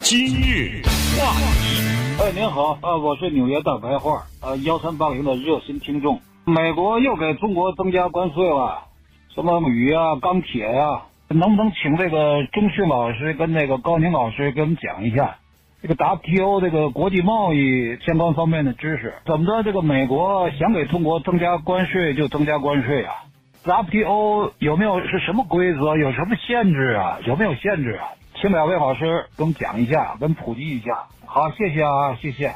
今日话题。 您好，我是纽约大白话，1380的热心听众。美国又给中国增加关税了，什么铝啊、钢铁呀，能不能请这个钟迅老师跟那个高宁老师给我们讲一下这个 WTO 这个国际贸易相关方面的知识？怎么着，这个美国想给中国增加关税就增加关税啊？WTO 有没有是什么规则？有什么限制啊？有没有限制啊？请两位老师给我们讲一下，跟普及一下。好，谢谢啊，谢谢。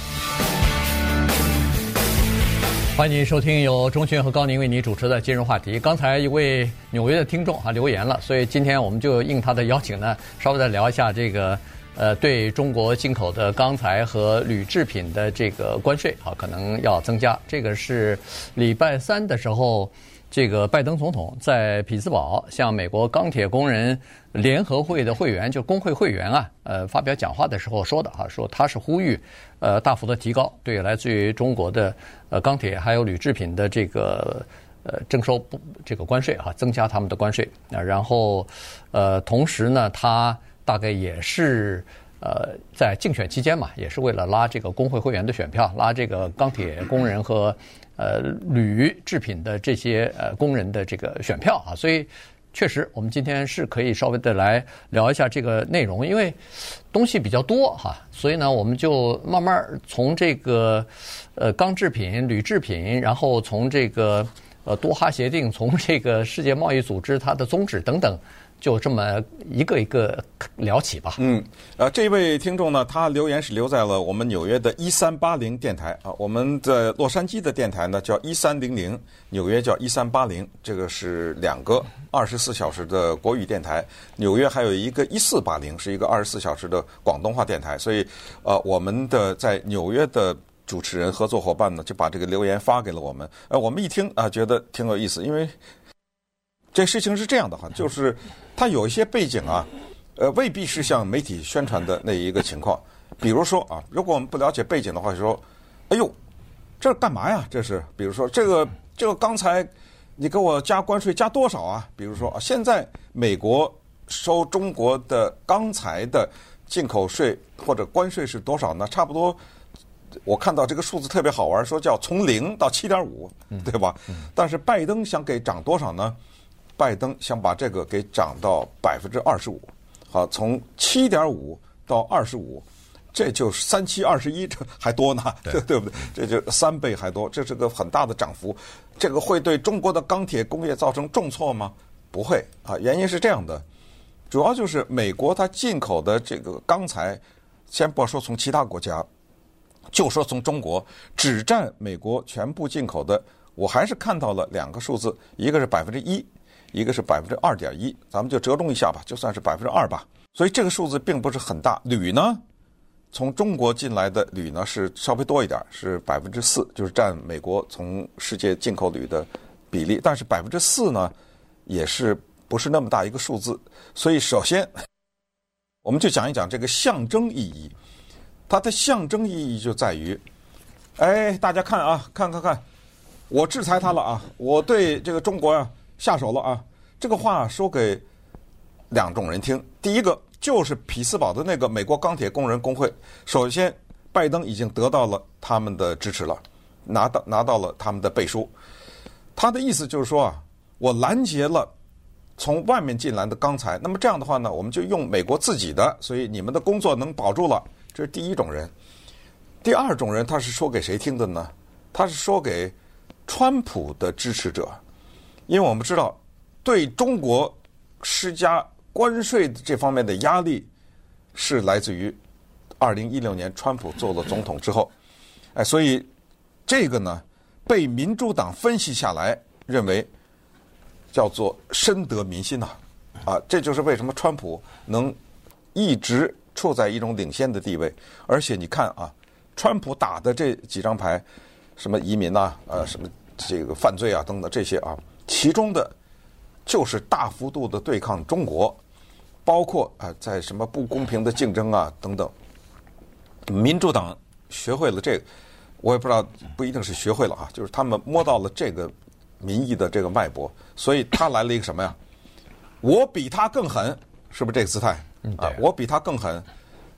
欢迎收听由钟迅和高宁为你主持的今日话题。刚才一位纽约的听众留言了，所以今天我们就应他的邀请呢，稍微再聊一下这个对中国进口的钢材和铝制品的这个关税可能要增加。这个是礼拜三的时候，这个拜登总统在匹兹堡向美国钢铁工人联合会的会员，就工会会员发表讲话的时候说的说他是呼吁大幅的提高对来自于中国的钢铁还有铝制品的这个征收这个关税增加他们的关税然后同时呢，他大概也是在竞选期间嘛，也是为了拉这个工会会员的选票，拉这个钢铁工人和铝制品的这些工人的这个选票所以确实我们今天是可以稍微的来聊一下这个内容，因为东西比较多所以呢我们就慢慢从这个钢制品、铝制品，然后从这个多哈协定，从这个世界贸易组织它的宗旨等等，就这么一个一个聊起吧。 这位听众呢，他留言是留在了我们纽约的1380电台我们的洛杉矶的电台呢叫1300，纽约叫1380，这个是两个24小时的国语电台。纽约还有一个1480，是一个24小时的广东话电台。所以我们的在纽约的主持人合作伙伴呢，就把这个留言发给了我们。我们一听觉得挺有意思，因为这事情是这样的就是它有一些背景未必是像媒体宣传的那一个情况。比如说如果我们不了解背景的话，就说，哎呦，这干嘛呀？这是，比如说这个钢材，你给我加关税加多少啊？比如说现在美国收中国的钢材的进口税或者关税是多少呢？差不多。我看到这个数字特别好玩，说叫从0到7.5，对吧？但是拜登想给涨多少呢？拜登想把这个给涨到25%，从7.5到25%，这就是3721，这还多呢，对不对？这就3倍还多，这是个很大的涨幅。这个会对中国的钢铁工业造成重挫吗？不会原因是这样的，主要就是美国它进口的这个钢材，先不说从其他国家，就说从中国，只占美国全部进口的，我还是看到了两个数字，一个是1%，一个是2.1%，咱们就折中一下吧，就算是2%吧。所以这个数字并不是很大。铝呢，从中国进来的铝呢是稍微多一点，是4%，就是占美国从世界进口铝的比例。但是4%呢，也是不是那么大一个数字。所以首先，我们就讲一讲这个象征意义。它的象征意义就在于，大家看看，我制裁他了我对这个中国下手了这个话说给两种人听。第一个就是匹兹堡的那个美国钢铁工人工会，首先拜登已经得到了他们的支持了，拿到了他们的背书。他的意思就是说我拦截了从外面进来的钢材，那么这样的话呢，我们就用美国自己的，所以你们的工作能保住了。这是第一种人。第二种人他是说给谁听的呢？他是说给川普的支持者。因为我们知道对中国施加关税这方面的压力是来自于2016年川普做了总统之后，所以这个呢被民主党分析下来，认为叫做深得民心这就是为什么川普能一直处在一种领先的地位。而且你看川普打的这几张牌，什么移民什么这个犯罪等等这些其中的就是大幅度的对抗中国，包括在什么不公平的竞争等等。民主党学会了这个，我也不知道，不一定是学会了就是他们摸到了这个民意的这个脉搏，所以他来了一个什么呀？我比他更狠，是不是这个姿态？我比他更狠，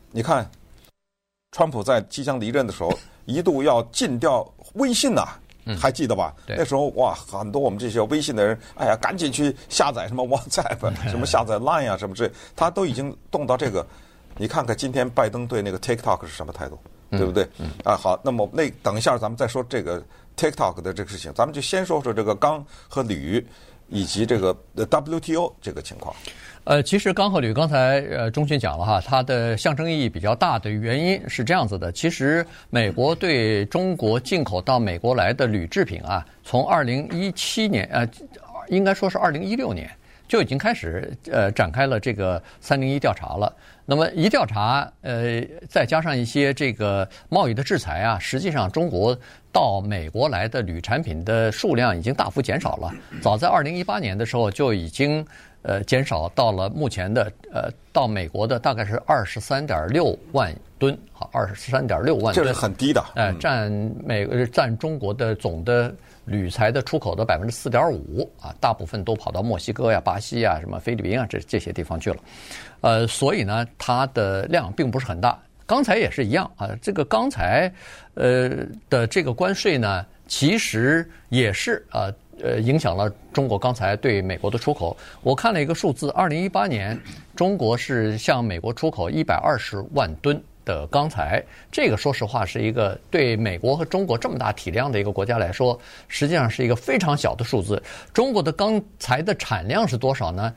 你看，川普在即将离任的时候，一度要禁掉微信呐、还记得吧？那时候哇，很多我们这些微信的人，哎呀，赶紧去下载什么 WhatsApp， 什么下载 Line 啊，什么之类，他都已经动到这个。你看看今天拜登对那个 TikTok 是什么态度，对不对？好，那么等一下咱们再说这个 TikTok 的这个事情，咱们就先说说这个钢和铝以及这个 WTO 这个情况。 其实钢和铝刚才钟迅讲了哈，它的象征意义比较大的原因是这样子的。其实美国对中国进口到美国来的铝制品啊，从2017年应该说是2016年就已经开始展开了这个301调查了。那么一调查再加上一些这个贸易的制裁啊，实际上中国到美国来的铝产品的数量已经大幅减少了。早在2018年的时候就已经减少到了目前的到美国的大概是23.6万吨，23.6万吨， 这是很低的， 占中国的总的铝材的出口的4.5%啊，大部分都跑到墨西哥呀、巴西呀、什么菲律宾啊这些地方去了，所以呢，它的量并不是很大。钢材也是一样啊，这个钢材的这个关税呢，其实也是影响了中国钢材对美国的出口。我看了一个数字，2018年中国是向美国出口120万吨的钢材，这个说实话是一个对美国和中国这么大体量的一个国家来说，实际上是一个非常小的数字。中国的钢材的产量是多少呢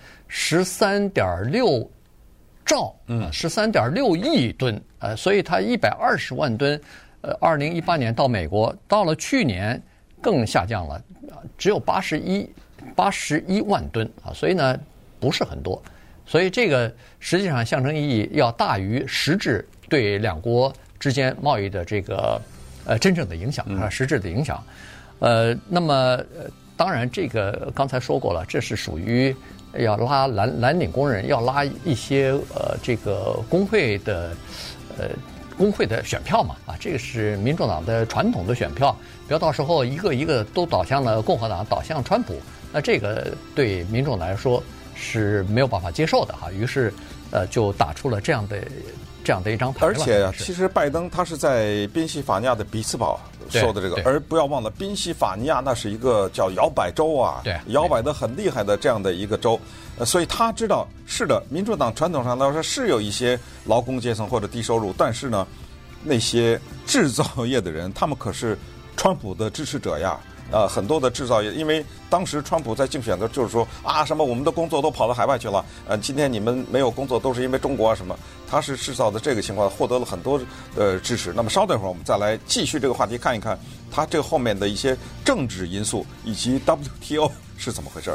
？13.6兆，13.6亿吨，所以它120万吨，2018年到美国，到了去年更下降了，只有81万吨啊，所以呢不是很多，所以这个实际上象征意义要大于实质对两国之间贸易的这个真正的影响啊，实质的影响。那么当然这个刚才说过了，这是属于要拉蓝领工人，要拉一些这个工会的选票嘛，啊，这个是民主党的传统的选票，不要到时候一个一个都倒向了共和党，倒向川普，那这个对民众来说是没有办法接受的哈。于是就打出了这样的一张牌。 而且其实拜登他是在宾夕法尼亚的比斯堡说的这个，而不要忘了宾夕法尼亚那是一个叫摇摆州啊，摇摆得很厉害的这样的一个州，所以他知道是的，民主党传统上来说是有一些劳工阶层或者低收入，但是呢，那些制造业的人他们可是川普的支持者呀。很多的制造业，因为当时川普在竞选的就是说啊，什么我们的工作都跑到海外去了，今天你们没有工作都是因为中国啊什么，他是制造的这个情况获得了很多的支持。那么稍等一会儿我们再来继续这个话题，看一看他这个后面的一些政治因素以及 WTO 是怎么回事。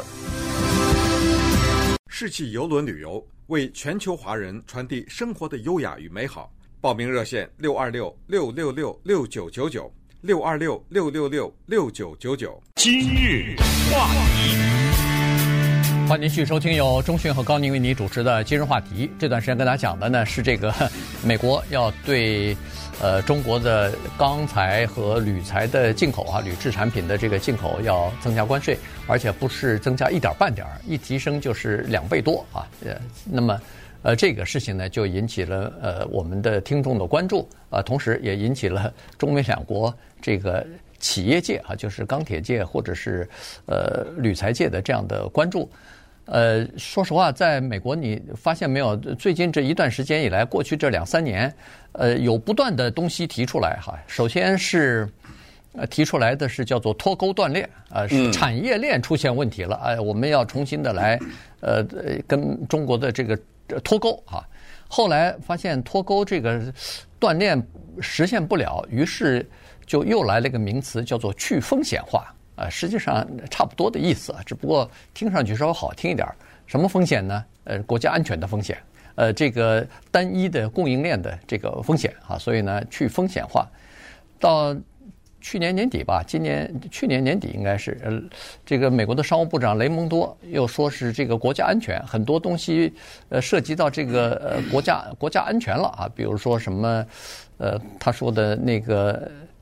世纪邮轮旅游为全球华人传递生活的优雅与美好，报名热线626-666-6999，626-666-6999。 今日话题， 欢迎继续收听由钟迅和高宁为你主持的今日话题。这段时间跟大家讲的呢是这个美国要对中国的钢材和铝材的进口啊，铝制产品的这个进口要增加关税，而且不是增加1点半点，一提升就是2倍多啊。那么这个事情呢，就引起了我们的听众的关注，同时也引起了中美两国这个企业界啊，就是钢铁界或者是铝材界的这样的关注。说实话，在美国你发现没有，最近这一段时间以来，过去这2-3年，有不断的东西提出来哈。首先是提出来的是叫做脱钩断裂，是产业链出现问题了，我们要重新的来跟中国的这个脱钩啊。后来发现脱钩这个断链实现不了，于是就又来了一个名词叫做去风险化。实际上差不多的意思，只不过听上去稍微好听一点。什么风险呢？国家安全的风险，这个单一的供应链的这个风险啊，所以呢，去风险化。到去年年底吧，去年年底应该是，这个美国的商务部长雷蒙多又说是这个国家安全，很多东西涉及到这个国家安全了啊，比如说什么他说的那个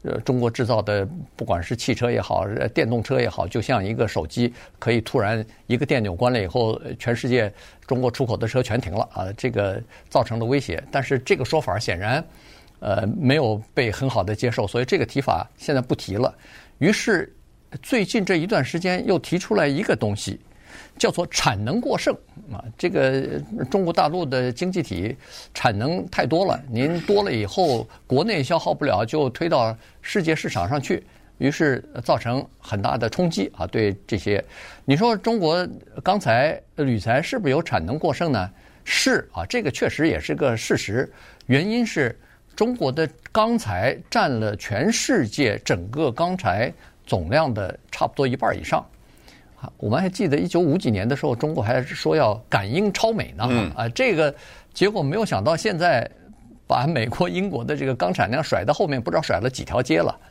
中国制造的不管是汽车也好，电动车也好，就像一个手机，可以突然一个电钮关了以后，全世界中国出口的车全停了啊，这个造成了威胁。但是这个说法显然没有被很好的接受，所以这个提法现在不提了。于是最近这一段时间又提出来一个东西，叫做产能过剩啊，这个中国大陆的经济体产能太多了，您多了以后国内消耗不了，就推到世界市场上去，于是造成很大的冲击啊。对这些，你说中国钢材、铝材是不是有产能过剩呢？是啊，这个确实也是个事实。原因是中国的钢材占了全世界整个钢材总量的差不多一半以上。我们还记得1950几年的时候，中国还说要赶英超美呢，这个结果没有想到现在把美国、英国的这个钢产量甩到后面，不知道甩了几条街了。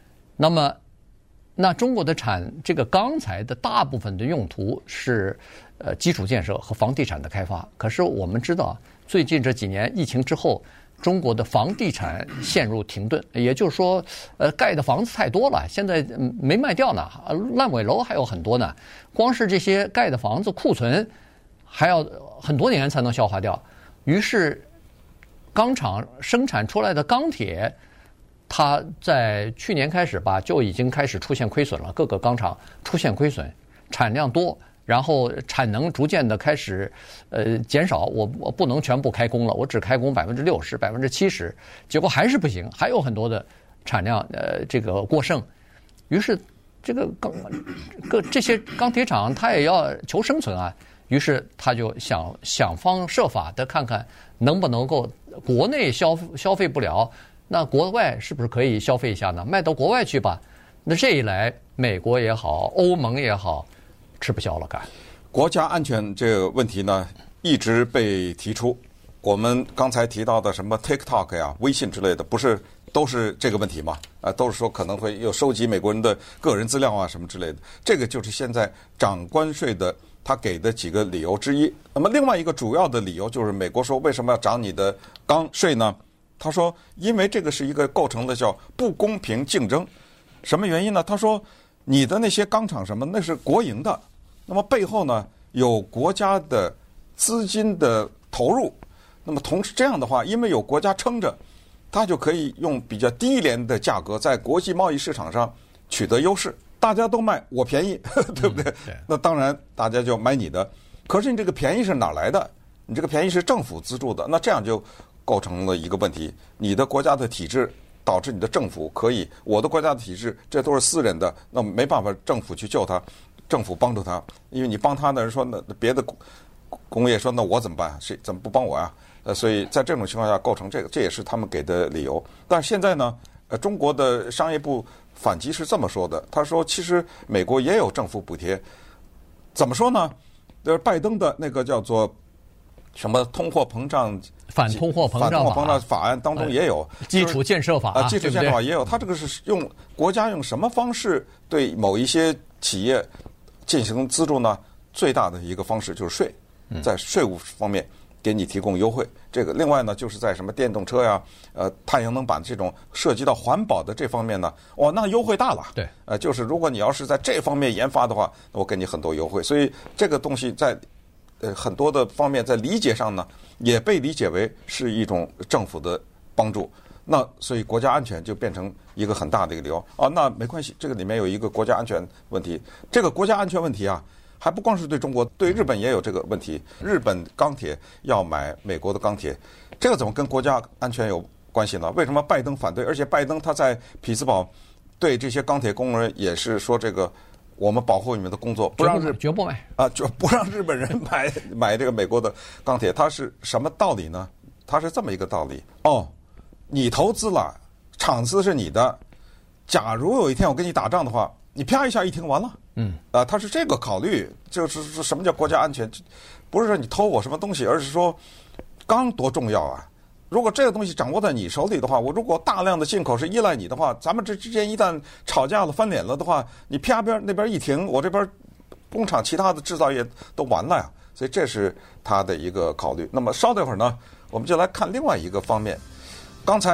那中国的这个钢材的大部分的用途是基础建设和房地产的开发。可是我们知道，最近这几年疫情之后，中国的房地产陷入停顿，也就是说，盖的房子太多了，现在没卖掉呢，烂尾楼还有很多呢。光是这些盖的房子库存，还要很多年才能消化掉。于是，钢厂生产出来的钢铁，它在去年开始吧，就已经开始出现亏损了。各个钢厂出现亏损，产量多。然后产能逐渐的开始减少，我不能全部开工了，我只开工60%、70%，结果还是不行，还有很多的产量这个过剩。于是这个这些钢铁厂它也要求生存啊，于是他就想方设法的看看能不能够国内消费不了，那国外是不是可以消费一下呢？卖到国外去吧。那这一来，美国也好，欧盟也好，吃不消了干。 国家安全这个问题呢，一直被提出。我们刚才提到的什么 TikTok 呀、微信之类的，不是都是这个问题吗？都是说可能会又收集美国人的个人资料啊什么之类的。这个就是现在涨关税的他给的几个理由之一。那么另外一个主要的理由就是美国说为什么要涨你的钢税呢？他说因为这个是一个构成的叫不公平竞争。什么原因呢？他说你的那些钢厂什么那是国营的，那么背后呢有国家的资金的投入，那么同时这样的话，因为有国家撑着，它就可以用比较低廉的价格在国际贸易市场上取得优势。大家都卖我便宜，对不对？那当然大家就买你的。可是你这个便宜是哪来的？你这个便宜是政府资助的，那这样就构成了一个问题。你的国家的体制导致你的政府可以，我的国家的体制这都是私人的，那没办法政府去救他，政府帮助他，因为你帮他的人说那别的工业说那我怎么办？谁怎么不帮我呀？所以在这种情况下构成这个，这也是他们给的理由。但是现在呢，中国的商业部反击是这么说的，他说其实美国也有政府补贴，怎么说呢？拜登的那个叫做什么通货膨胀反通货膨胀法案当中也有基础建设法基础建设法也有。他这个是用国家用什么方式对某一些企业进行资助呢？最大的一个方式就是税，在税务方面给你提供优惠。这个另外呢，就是在什么电动车呀、太阳能板这种涉及到环保的这方面呢，那优惠大了。 对， 就是如果你要是在这方面研发的话，我给你很多优惠。所以这个东西在很多的方面在理解上呢，也被理解为是一种政府的帮助。那所以国家安全就变成一个很大的一个理由啊。那没关系，这个里面有一个国家安全问题。这个国家安全问题啊，还不光是对中国，对日本也有这个问题。日本钢铁要买美国的钢铁，这个怎么跟国家安全有关系呢？为什么拜登反对？而且拜登他在匹兹堡对这些钢铁工人也是说这个。我们保护你们的工作，不让绝不买就不让日本人买这个美国的钢铁，它是什么道理呢？它是这么一个道理你投资了，厂子是你的，假如有一天我跟你打仗的话，你啪一下一停完了，它是这个考虑，就是什么叫国家安全？不是说你偷我什么东西，而是说钢多重要啊！如果这个东西掌握在你手里的话，我如果大量的进口是依赖你的话，咱们这之间一旦吵架了、翻脸了的话，你啪那边一停，我这边工厂其他的制造业都完了呀。所以这是他的一个考虑。那么稍等会儿呢，我们就来看另外一个方面。刚才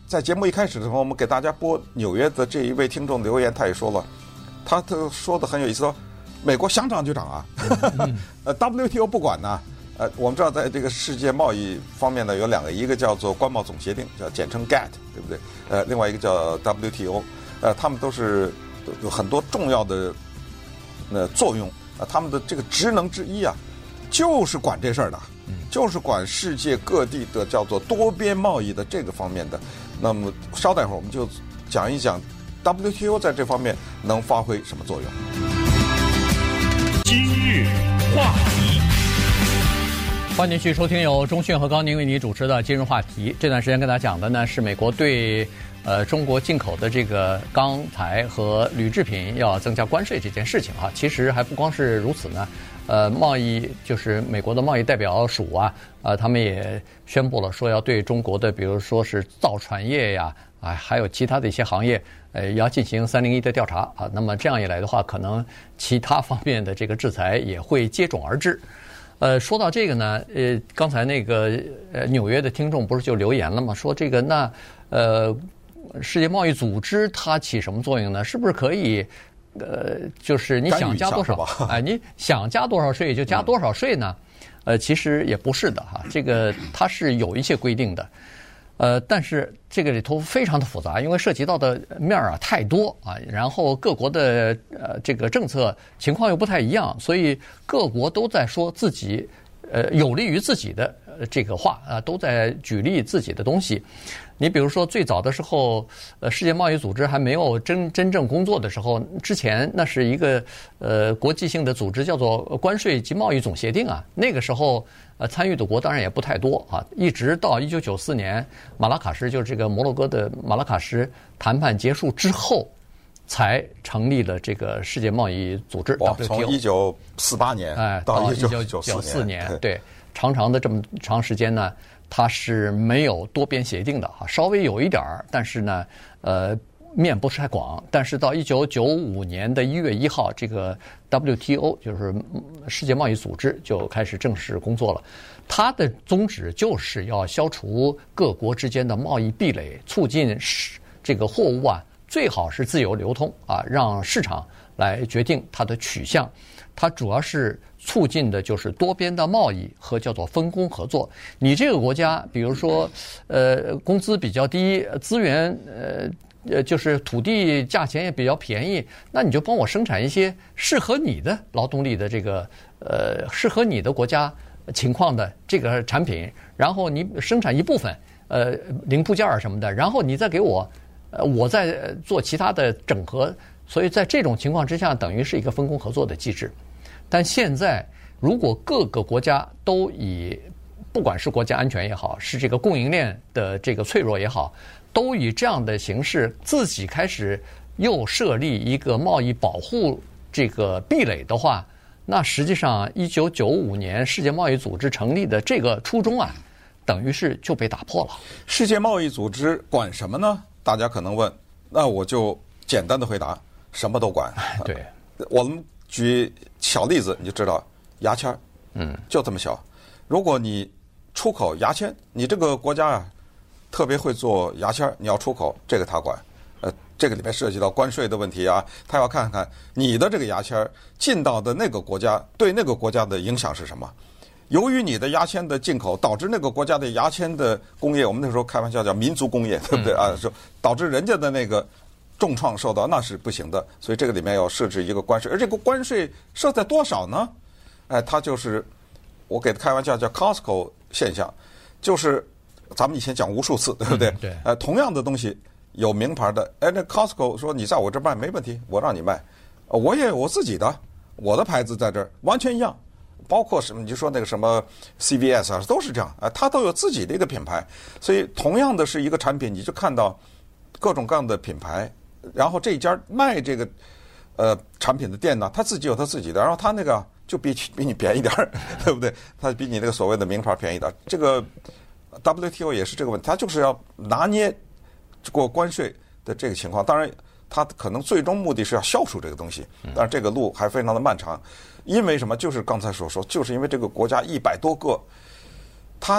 在节目一开始的时候，我们给大家播纽约的这一位听众留言，他也说了，他都说的很有意思，说美国想涨就涨啊，WTO 不管呢。我们知道在这个世界贸易方面呢，有两个，一个叫做关贸总协定，叫简称 GATT， 对不对？另外一个叫 WTO， 他们都是有很多重要的作用他们的这个职能之一啊，就是管这事儿的，就是管世界各地的叫做多边贸易的这个方面的。那么稍待会儿我们就讲一讲 WTO 在这方面能发挥什么作用。 今日话题。 欢迎继续收听由钟迅和高宁为你主持的今日话题。这段时间跟大家讲的呢是美国对中国进口的这个钢材和铝制品要增加关税这件事情啊。其实还不光是如此呢，贸易就是美国的贸易代表署啊，他们也宣布了说要对中国的比如说是造船业呀，还有其他的一些行业，要进行301的调查啊。那么这样一来的话，可能其他方面的这个制裁也会接踵而至。说到这个呢，刚才那个纽约的听众不是就留言了吗？说这个世界贸易组织它起什么作用呢？是不是可以就是你想加多少你想加多少税就加多少税呢？其实也不是的哈，这个它是有一些规定的。但是这个里头非常的复杂，因为涉及到的面儿太多啊，然后各国的这个政策情况又不太一样，所以各国都在说自己有利于自己的这个话啊，都在举例自己的东西。你比如说最早的时候，世界贸易组织还没有真正工作的时候，之前那是一个国际性的组织，叫做关税及贸易总协定啊。那个时候参与的国当然也不太多啊，一直到1994年马拉喀什，就是这个摩洛哥的马拉喀什谈判结束之后，才成立了这个世界贸易组织 WTO。 从1948年到1994年， 对，长的这么长时间呢，它是没有多边协定的哈，稍微有一点儿，但是呢，面不是太广。但是到1995年的1月1号，这个 WTO 就是世界贸易组织就开始正式工作了。它的宗旨就是要消除各国之间的贸易壁垒，促进这个货物最好是自由流通让市场来决定它的取向。它主要是促进的就是多边的贸易和叫做分工合作。你这个国家，比如说，工资比较低，资源就是土地价钱也比较便宜，那你就帮我生产一些适合你的劳动力的这个适合你的国家情况的这个产品，然后你生产一部分零部件什么的，然后你再给我我再做其他的整合。所以在这种情况之下，等于是一个分工合作的机制。但现在如果各个国家都以不管是国家安全也好，是这个供应链的这个脆弱也好，都以这样的形式自己开始又设立一个贸易保护这个壁垒的话，那实际上1995年世界贸易组织成立的这个初衷等于是就被打破了。 世界贸易组织管什么呢？大家可能问，那我就简单的回答，什么都管。 对， 我们举小例子你就知道，牙签就这么小。如果你出口牙签，你这个国家特别会做牙签，你要出口，这个他管。这个里面涉及到关税的问题他要看看你的这个牙签进到的那个国家对那个国家的影响是什么。由于你的牙签的进口，导致那个国家的牙签的工业，我们那时候开玩笑叫民族工业，对不对说导致人家的那个重创受到，那是不行的。所以这个里面要设置一个关税，而这个关税设在多少呢？它就是我给他开玩笑叫 Costco 现象，就是咱们以前讲无数次，对不对？ 对。 同样的东西有名牌的，那 Costco 说你在我这卖没问题，我让你卖，我也有我自己的，我的牌子在这儿完全一样，包括什么你就说那个什么 CVS 都是这样它都有自己的一个品牌。所以同样的是一个产品，你就看到各种各样的品牌，然后这一家卖这个产品的店呢，他自己有他自己的，然后他那个就比你便宜点儿，对不对？他比你那个所谓的名牌便宜点儿。这个 WTO 也是这个问题，他就是要拿捏过关税的这个情况。当然，他可能最终目的是要消除这个东西，但是这个路还非常的漫长。因为什么？就是刚才所说，就是因为这个国家100多个，他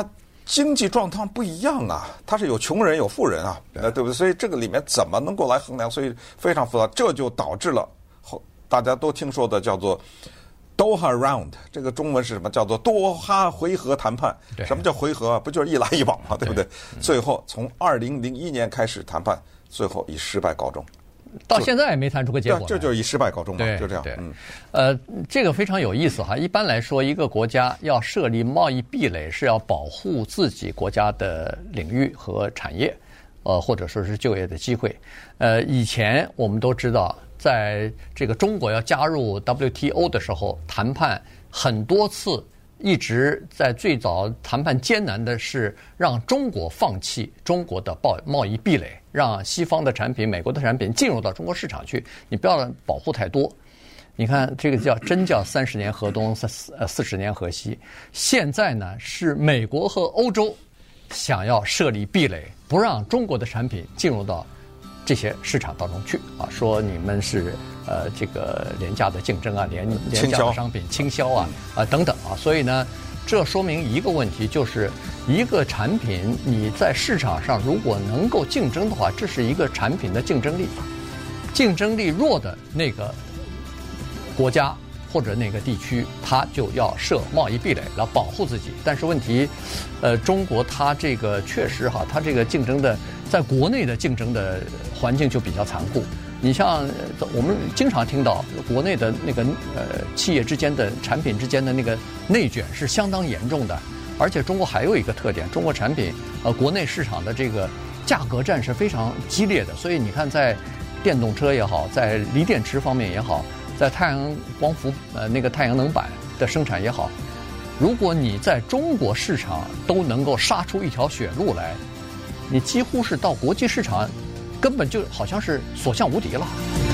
经济状况不一样啊，它是有穷人有富人啊，对不对？所以这个里面怎么能够来衡量？所以非常复杂，这就导致了大家都听说的叫做 Doha Round， 这个中文是什么？叫做多哈回合谈判。什么叫回合啊？不就是一来一往嘛，对不对？最后从2001年开始谈判，最后以失败告终。 到现在也没谈出个结果， 这就是以失败告终嘛，就这样。 这个非常有意思哈。一般来说，一个国家要设立贸易壁垒，是要保护自己国家的领域和产业，或者说是就业的机会。以前我们都知道，在这个中国要加入 WTO 的时候，谈判很多次。一直在最早谈判艰难的是让中国放弃中国的贸易壁垒，让西方的产品、美国的产品进入到中国市场去，你不要保护太多。你看这个真叫30年河东，40年河西。现在呢是美国和欧洲想要设立壁垒，不让中国的产品进入到这些市场当中去啊，说你们是这个廉价的竞争啊，廉价的商品倾销啊等等啊，所以呢，这说明一个问题，就是一个产品你在市场上如果能够竞争的话，这是一个产品的竞争力，竞争力弱的那个国家或者那个地区，它就要设贸易壁垒来保护自己。但是问题，中国它这个确实哈，它这个竞争的在国内的竞争的环境就比较残酷。你像我们经常听到国内的那个企业之间的产品之间的那个内卷是相当严重的，而且中国还有一个特点，中国产品国内市场的这个价格战是非常激烈的，所以你看在电动车也好，在锂电池方面也好，在太阳光伏那个太阳能板的生产也好，如果你在中国市场都能够杀出一条血路来，你几乎是到国际市场根本就好像是所向无敌了。